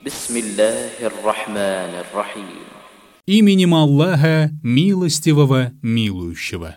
Бисмиллахир-рахманир-рахим. Именем Аллаха, милостивого, милующего.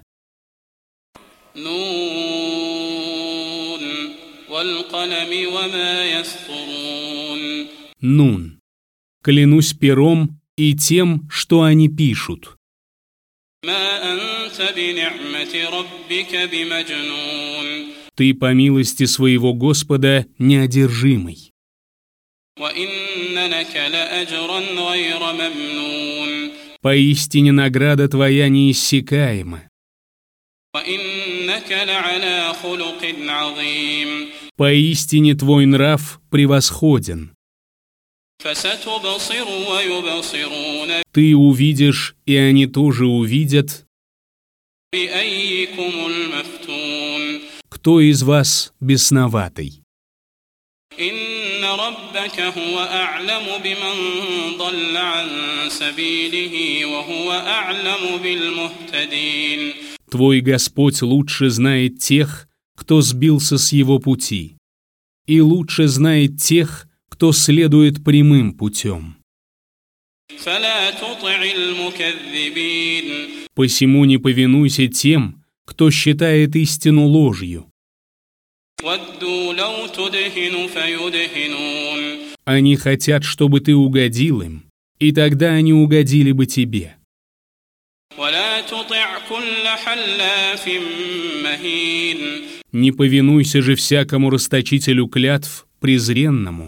نون والقلم وما يسطرون. Нун. Клянусь пером и тем, что они пишут. ما أنت بنعمة ربك بمجنون. Ты, по милости своего Господа, неодержимый. وإن لك لأجرا غير ممنون. Поистине награда твоя неиссякаема. وإنك لعلى خلق عظيم. Поистине твой нрав превосходен. فستبصر ويبصرون. Ты увидишь, и они тоже увидят, بأيكم المفتون. кто из вас бесноватый. إن ربك هو أعلم بمن ضل عن سبيله وهو أعلم بالمهتدين. Твой Господь лучше знает тех, кто сбился с его пути, и лучше знает тех, кто следует прямым путем. فلا تطع المكذبين. Посему не повинуйся тем, кто считает истину ложью. ودوا لو تدهن فيدهنون. Они хотят, чтобы ты угодил им, и тогда они угодили бы тебе. ولا تطع كل حلاف مهين. Не повинуйся же всякому расточителю клятв, презренному,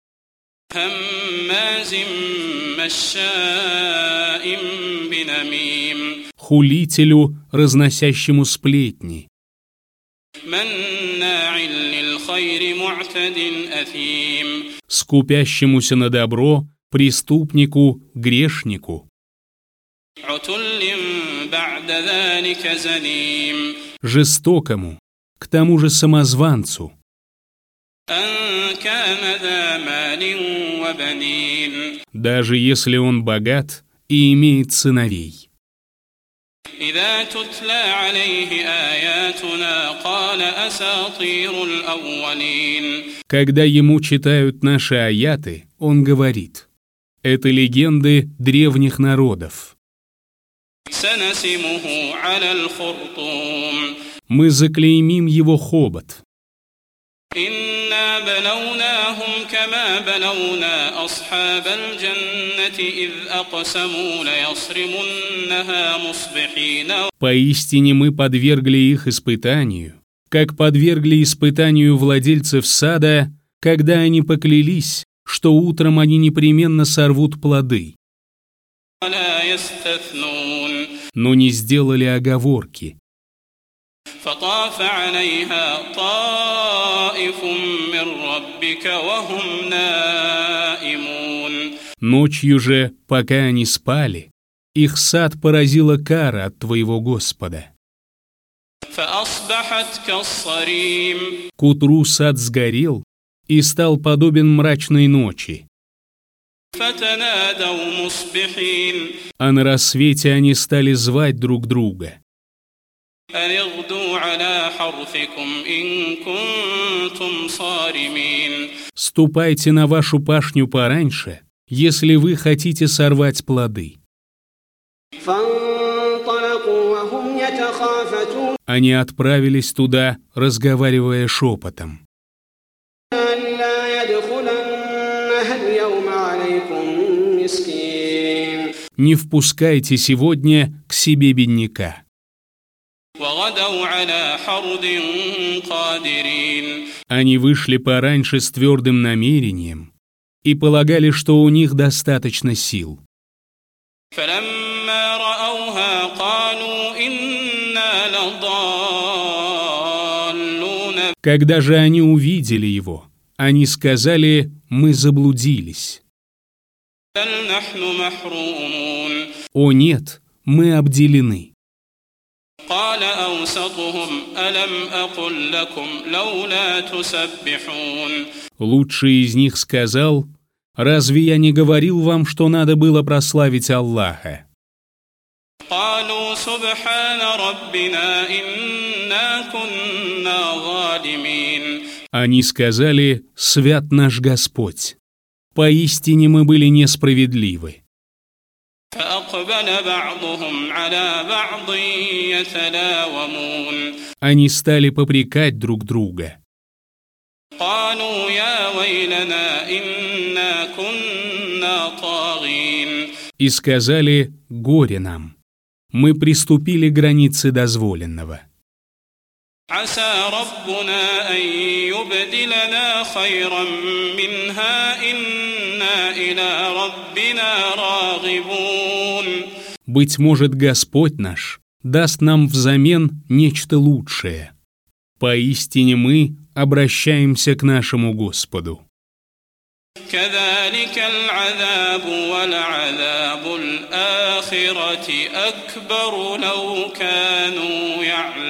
هماز مشاء بنميم. хулителю, разносящему сплетни, مناع للخير معتد أثيم. скупящемуся на добро, преступнику, грешнику, عتل بعد ذلك زنيم. жестокому, к тому же самозванцу, أن كان ذا مال وبنين. даже если он богат и имеет сыновей. إذا تتلى عليه آياتنا قال أساطير الأولين. Когда ему читают наши аяты, он говорит: это легенды древних народов. سنسمه على الخرطوم. Мы заклеймим его хобот. إنا بلوناهم كما بلونا أصحاب الجنة إذ أقسموا ليصرمنها مصبحين. Поистине мы подвергли их испытанию, как подвергли испытанию владельцев сада, когда они поклялись, что утром они непременно сорвут плоды, ولا يستثنون. но не сделали оговорки. فطاف عليها طائف من ربك وهم نائمون. Ночью же, пока они спали, их сад поразила кара от твоего Господа. فأصبحت كالصريم. К утру сад сгорел и стал подобен мрачной ночи, فتنادوا مصبحين а на рассвете они стали звать друг друга: أن اغدوا على حرثكم إن كنتم صارمين. «Ступайте на вашу пашню пораньше, если вы хотите сорвать плоды». فانطلقوا وهم يتخافتون Они отправились туда, разговаривая шепотом: ألا يدخلنها اليوم عليكم مسكين. «Не впускайте сегодня к себе бедняка». وغدوا على حرد قادرين. Они вышли пораньше с твердым намерением и полагали, что у них достаточно сил. فلما رأوها قالوا إنا لضالون. Когда же они увидели его, они сказали: «Мы заблудились». بل نحن محرومون. «О нет, мы обделены». قال أوسطهم ألم أقل لكم لولا تسبحون. Лучший из них сказал: «Разве я не говорил вам, что надо было прославить Аллаха?» قالوا سبحان ربنا إنا كنا ظالمين. Они сказали: «Свят наш Господь! Поистине мы были несправедливы. فأقبل بعضهم على بعض يتلاومون Они стали попрекать друг друга. قالوا يا ويلنا إنا كنا طاغين И сказали: «Горе нам! Мы приступили к границе дозволенного. عسى ربنا أن يبدلنا خيرا منها إنا إلى ربنا راغبون». Быть может, Господь наш даст нам взамен нечто лучшее. Поистине мы обращаемся к нашему Господу. كذلك العذاب ولعذاب الآخرة أكبر لو كانوا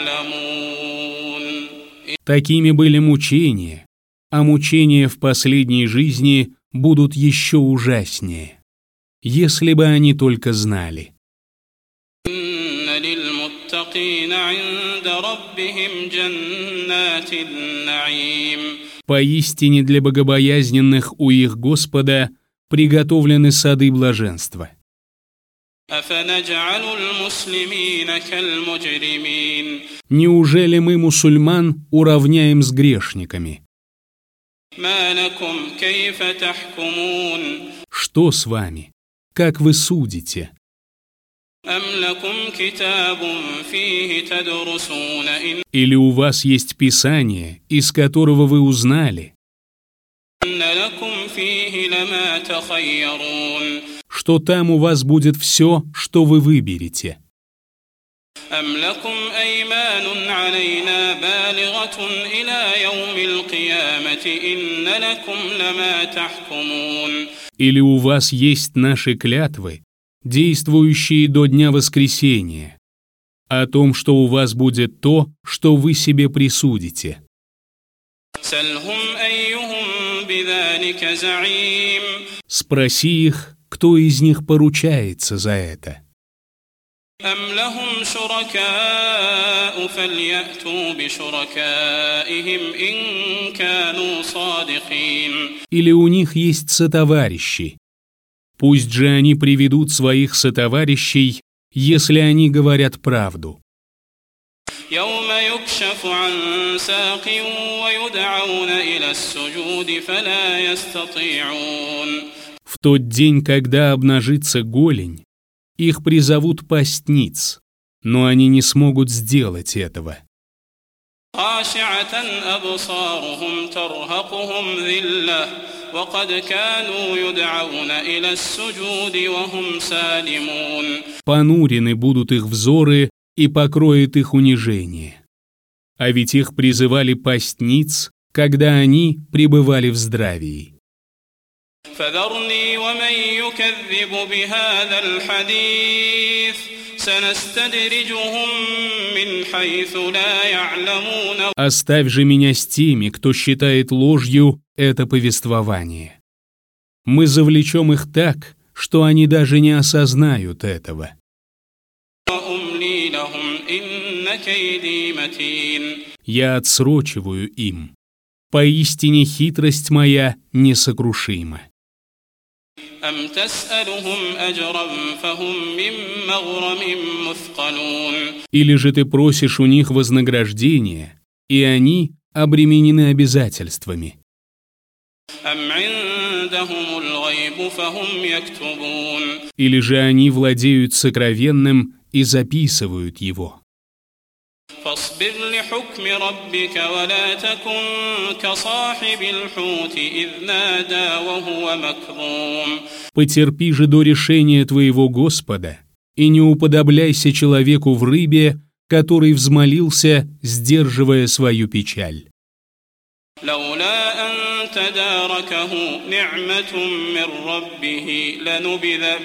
يعلمون. Такими были мучения, а мучения в последней жизни будут еще ужаснее, если бы они только знали. إن للمتقين عند ربهم جنات النعيم. Поистине для богобоязненных у их Господа приготовлены сады блаженства. أفنجعل المسلمين كالمجرمين. Неужели мы мусульман уравняем с грешниками? ما لكم كيف تحكمون. Что с вами? Как вы судите? أم لكم كتاب فيه تدرسون إن Или у вас есть Писание, из которого вы узнали, لكم فيه لما تخيرون. что там у вас будет все, что вы выберете? أم لكم أيمان علينا بالغة إلى يوم القيامة إن لكم لما تحكمون. Или у вас есть наши клятвы, действующие до дня воскресения, о том, что у вас будет то, что вы себе присудите? سلهم أيهم بذلك زعيم. Спроси их, кто из них поручается за это. أم لهم شركاء فليأتوا بشركائهم إن كانوا صادقين. Или у них есть сотоварищи. Пусть же они приведут своих сотоварищей, если они говорят правду. يوم يكشف عن ساق ويدعون إلى السجود فلا يستطيعون. В тот день, когда обнажится голень, их призовут пасть ниц, но они не смогут сделать этого. خاشعة أبصارهم ترهقهم ذلة وقد كانوا يدعون إلى السجود وهم سالمون. Понурены будут их взоры и покроет их унижение. А ведь их призывали пасть ниц, когда они пребывали в здравии. فذرني ومن يكذب بهذا الحديث سنستدرجهم من حيث لا يعلمون. Оставь же меня с теми, кто считает ложью это повествование. Мы завлечем их так, что они даже не осознают этого. وأملي لهم إن كيدي متين. Я отсрочиваю им. Поистине хитрость моя несокрушима. أم تسألهم أجرا فهم من مغرم مثقلون. Или же ты просишь у них вознаграждения, и они обременены обязательствами. أم عندهم الغيب فهم يكتبون. Или же они владеют сокровенным и записывают его. فاصبر لحكم ربك ولا تكن كصاحب الحوت إذ نادى وهو مكظوم. Потерпи же до решения твоего Господа, и не уподобляйся человеку в рыбе, который взмолился, сдерживая свою печаль. لولا أن تداركه نعمة من ربه لنبذ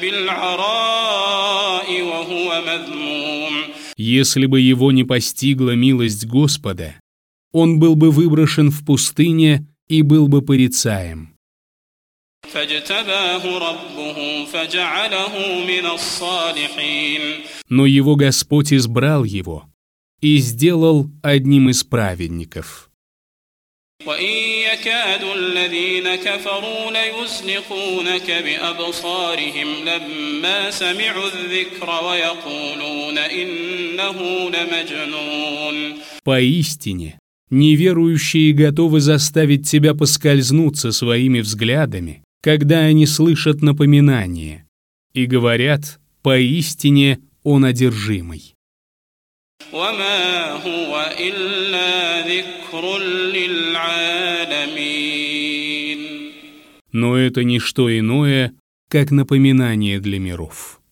بالعراء وهو مذموم. Если бы его не постигла милость Господа, он был бы выброшен в пустыне и был бы порицаем. فاجتباه ربه فجعله من الصالحين. Но его Господь избрал его и сделал одним из праведников. وإن يكاد الذين كفروا ليزلقونك بأبصارهم لما سمعوا الذكر ويقولون إنه لمجنون. Поистине, неверующие готовы заставить тебя поскользнуться своими взглядами, когда они слышат напоминание, и говорят: поистине он одержимый. وما هو إلا ذكر للعالمين. Но это не что иное, как напоминание для миров.